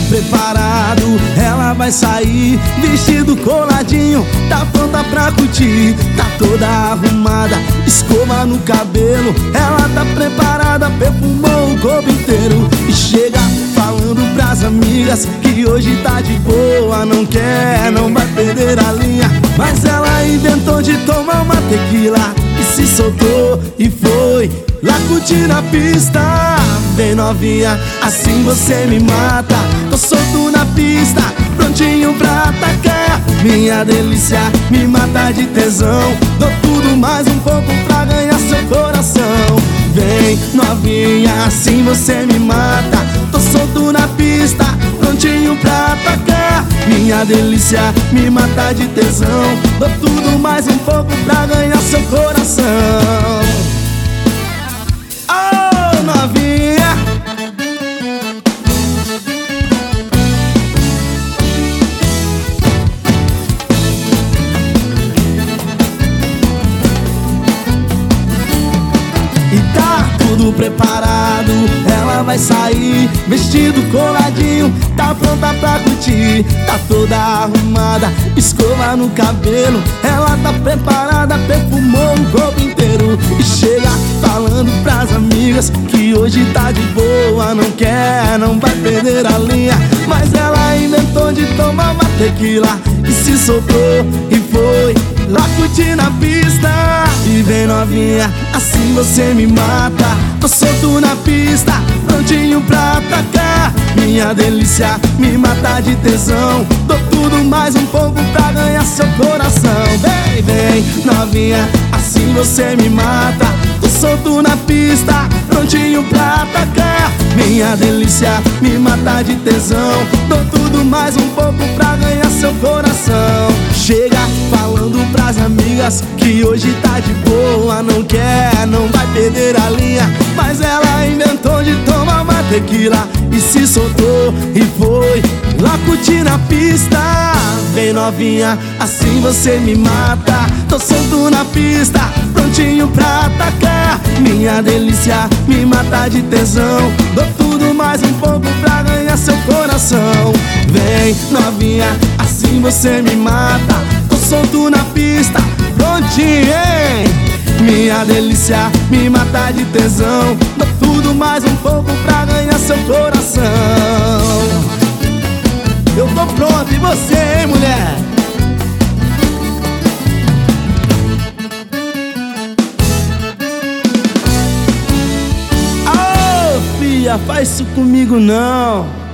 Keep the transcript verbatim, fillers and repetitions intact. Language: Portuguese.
preparado, ela vai sair, vestido coladinho, tá pronta pra curtir. Tá toda arrumada, escova no cabelo, ela tá preparada, perfumou o corpo inteiro. E chega falando pras amigas que hoje tá de boa, não quer, não vai perder a linha. Mas ela inventou de tomar uma tequila e se soltou e foi lá curtir na pista. Vem novinha, assim você me mata. Tô solto na pista, prontinho pra atacar. Minha delícia me mata de tesão, dou tudo mais um pouco pra ganhar seu coração. Vem novinha, assim você me mata. Tô solto na pista, prontinho pra atacar. Minha delícia me mata de tesão, dou tudo mais um pouco pra ganhar seu coração. Oh, novinha, e tá tudo preparado, ela vai sair, vestido coladinho, tá pronta pra curtir. Tá toda arrumada, escova no cabelo, ela tá preparada, perfumou o corpo inteiro. E chega falando pras amigas que hoje tá de boa, não quer, não vai perder a linha. Mas ela inventou de tomar uma tequila e se soltou e foi lá curtir na pista. E vem novinha, assim você me mata. Tô solto na pista, prontinho pra atacar. Minha delícia me mata de tesão, dou tudo mais um pouco pra ganhar seu coração. Vem, vem novinha, assim você me mata. Tô solto na pista, prontinho pra atacar. Minha delícia me mata de tesão, dou tudo mais um pouco pra ganhar seu coração. Chega falando pras amigas que hoje tá de boa, não quer, não vai perder a linha. Mas ela inventou de tomar uma tequila e se soltou e foi lá curtir na pista. Vem novinha, assim você me mata. Tô solto na pista, prontinho pra atacar. Minha delícia me mata de tesão, dou tudo mais um pouco pra ganhar seu coração. Vem novinha, assim você me mata. Tô solto na pista, prontinho, hein? Minha delícia me mata de tesão, dou tudo mais um pouco pra ganhar seu coração. Eu tô pronto, e você, hein, mulher? Faz isso comigo não.